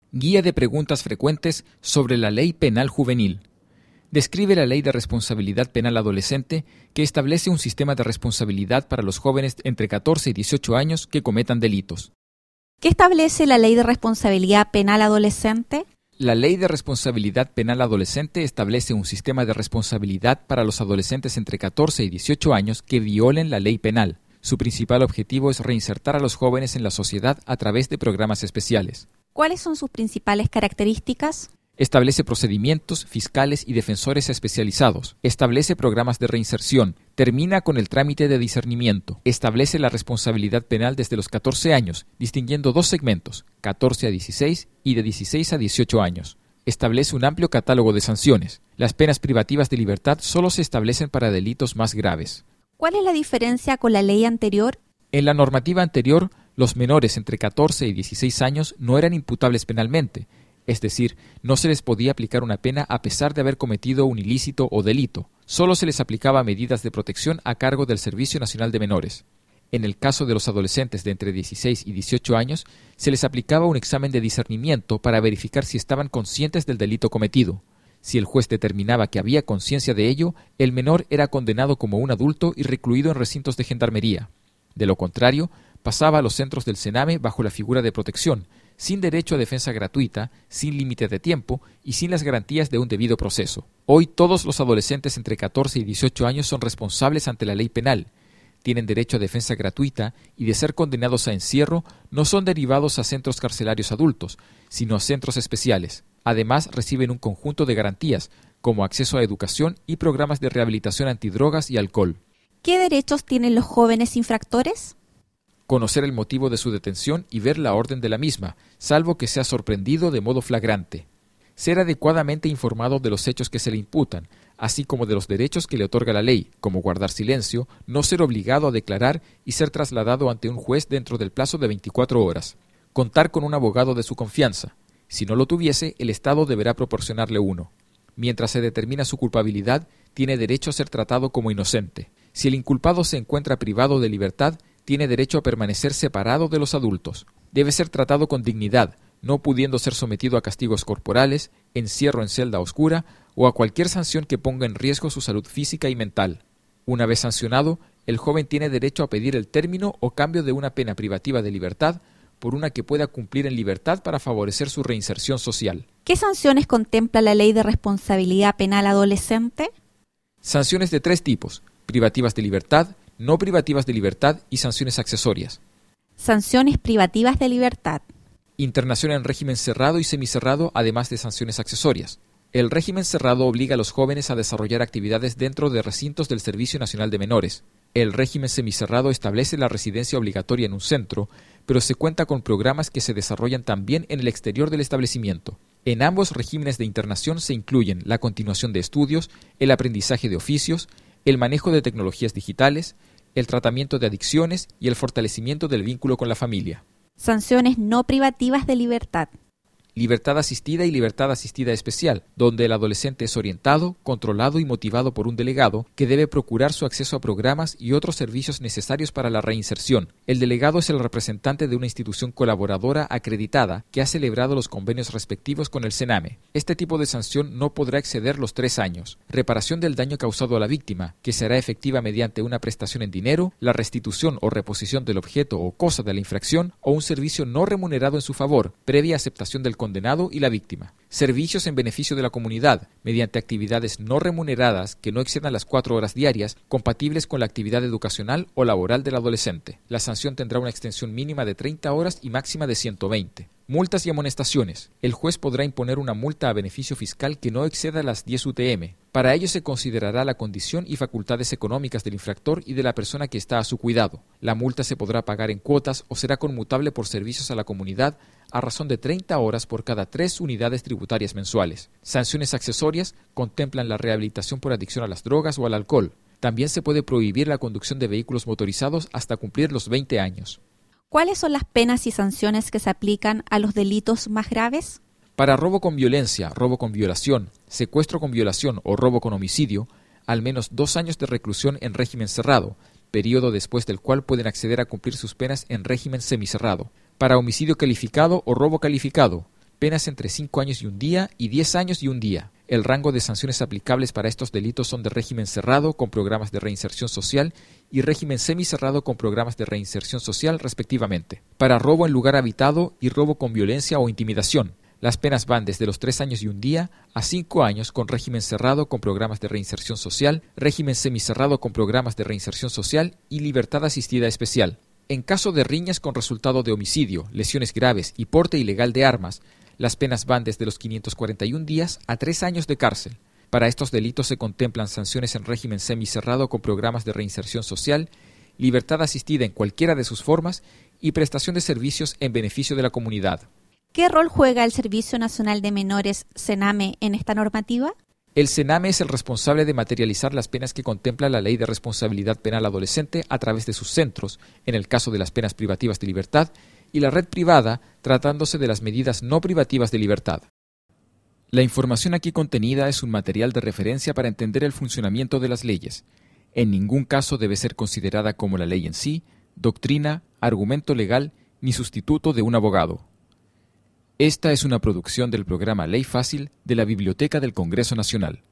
Guía de preguntas frecuentes sobre la Ley Penal Juvenil. Describe la Ley de Responsabilidad Penal Adolescente, que establece un sistema de responsabilidad para los jóvenes entre 14 y 18 años que cometan delitos. ¿Qué establece la Ley de Responsabilidad Penal Adolescente? La Ley de Responsabilidad Penal Adolescente establece un sistema de responsabilidad para los adolescentes entre 14 y 18 años que violen la ley penal. Su principal objetivo es reinsertar a los jóvenes en la sociedad a través de programas especiales. ¿Cuáles son sus principales características? Establece procedimientos, fiscales y defensores especializados. Establece programas de reinserción. Termina con el trámite de discernimiento. Establece la responsabilidad penal desde los 14 años, distinguiendo dos segmentos, 14 a 16 y de 16 a 18 años. Establece un amplio catálogo de sanciones. Las penas privativas de libertad solo se establecen para delitos más graves. ¿Cuál es la diferencia con la ley anterior? En la normativa anterior, los menores entre 14 y 16 años no eran imputables penalmente, es decir, no se les podía aplicar una pena a pesar de haber cometido un ilícito o delito. Solo se les aplicaba medidas de protección a cargo del Servicio Nacional de Menores. En el caso de los adolescentes de entre 16 y 18 años, se les aplicaba un examen de discernimiento para verificar si estaban conscientes del delito cometido. Si el juez determinaba que había conciencia de ello, el menor era condenado como un adulto y recluido en recintos de gendarmería. De lo contrario, pasaba a los centros del Sename bajo la figura de protección, sin derecho a defensa gratuita, sin límite de tiempo y sin las garantías de un debido proceso. Hoy todos los adolescentes entre 14 y 18 años son responsables ante la ley penal, tienen derecho a defensa gratuita y de ser condenados a encierro no son derivados a centros carcelarios adultos, sino a centros especiales. Además reciben un conjunto de garantías, como acceso a educación y programas de rehabilitación antidrogas y alcohol. ¿Qué derechos tienen los jóvenes infractores? Conocer el motivo de su detención y ver la orden de la misma, salvo que sea sorprendido de modo flagrante. Ser adecuadamente informado de los hechos que se le imputan, así como de los derechos que le otorga la ley, como guardar silencio, no ser obligado a declarar y ser trasladado ante un juez dentro del plazo de 24 horas. Contar con un abogado de su confianza. Si no lo tuviese, el Estado deberá proporcionarle uno. Mientras se determina su culpabilidad, tiene derecho a ser tratado como inocente. Si el inculpado se encuentra privado de libertad, tiene derecho a permanecer separado de los adultos. Debe ser tratado con dignidad, no pudiendo ser sometido a castigos corporales, encierro en celda oscura o a cualquier sanción que ponga en riesgo su salud física y mental. Una vez sancionado, el joven tiene derecho a pedir el término o cambio de una pena privativa de libertad por una que pueda cumplir en libertad para favorecer su reinserción social. ¿Qué sanciones contempla la Ley de Responsabilidad Penal Adolescente? Sanciones de tres tipos: privativas de libertad, no privativas de libertad y sanciones accesorias. Sanciones privativas de libertad. Internación en régimen cerrado y semicerrado, además de sanciones accesorias. El régimen cerrado obliga a los jóvenes a desarrollar actividades dentro de recintos del Servicio Nacional de Menores. El régimen semicerrado establece la residencia obligatoria en un centro, pero se cuenta con programas que se desarrollan también en el exterior del establecimiento. En ambos regímenes de internación se incluyen la continuación de estudios, el aprendizaje de oficios, el manejo de tecnologías digitales, el tratamiento de adicciones y el fortalecimiento del vínculo con la familia. Sanciones no privativas de libertad. Libertad asistida y libertad asistida especial, donde el adolescente es orientado, controlado y motivado por un delegado que debe procurar su acceso a programas y otros servicios necesarios para la reinserción. El delegado es el representante de una institución colaboradora acreditada que ha celebrado los convenios respectivos con el Sename. Este tipo de sanción no podrá exceder los 3 años. Reparación del daño causado a la víctima, que será efectiva mediante una prestación en dinero, la restitución o reposición del objeto o cosa de la infracción o un servicio no remunerado en su favor, previa aceptación del condenado y la víctima. Servicios en beneficio de la comunidad, mediante actividades no remuneradas que no excedan las 4 horas diarias, compatibles con la actividad educacional o laboral del adolescente. La sanción tendrá una extensión mínima de 30 horas y máxima de 120. Multas y amonestaciones. El juez podrá imponer una multa a beneficio fiscal que no exceda las 10 UTM. Para ello se considerará la condición y facultades económicas del infractor y de la persona que está a su cuidado. La multa se podrá pagar en cuotas o será conmutable por servicios a la comunidad a razón de 30 horas por cada 3 unidades tributarias mensuales. Sanciones accesorias contemplan la rehabilitación por adicción a las drogas o al alcohol. También se puede prohibir la conducción de vehículos motorizados hasta cumplir los 20 años. ¿Cuáles son las penas y sanciones que se aplican a los delitos más graves? Para robo con violencia, robo con violación, secuestro con violación o robo con homicidio, al menos 2 años de reclusión en régimen cerrado, periodo después del cual pueden acceder a cumplir sus penas en régimen semicerrado. Para homicidio calificado o robo calificado, penas entre 5 años y 1 día y 10 años y 1 día. El rango de sanciones aplicables para estos delitos son de régimen cerrado con programas de reinserción social y régimen semicerrado con programas de reinserción social, respectivamente. Para robo en lugar habitado y robo con violencia o intimidación, las penas van desde los 3 años y 1 día a 5 años con régimen cerrado con programas de reinserción social, régimen semicerrado con programas de reinserción social y libertad asistida especial. En caso de riñas con resultado de homicidio, lesiones graves y porte ilegal de armas, las penas van desde los 541 días a 3 años de cárcel. Para estos delitos se contemplan sanciones en régimen semicerrado con programas de reinserción social, libertad asistida en cualquiera de sus formas y prestación de servicios en beneficio de la comunidad. ¿Qué rol juega el Servicio Nacional de Menores, SENAME, en esta normativa? El SENAME es el responsable de materializar las penas que contempla la Ley de Responsabilidad Penal Adolescente a través de sus centros, en el caso de las penas privativas de libertad, y la red privada, tratándose de las medidas no privativas de libertad. La información aquí contenida es un material de referencia para entender el funcionamiento de las leyes. En ningún caso debe ser considerada como la ley en sí, doctrina, argumento legal ni sustituto de un abogado. Esta es una producción del programa Ley Fácil de la Biblioteca del Congreso Nacional.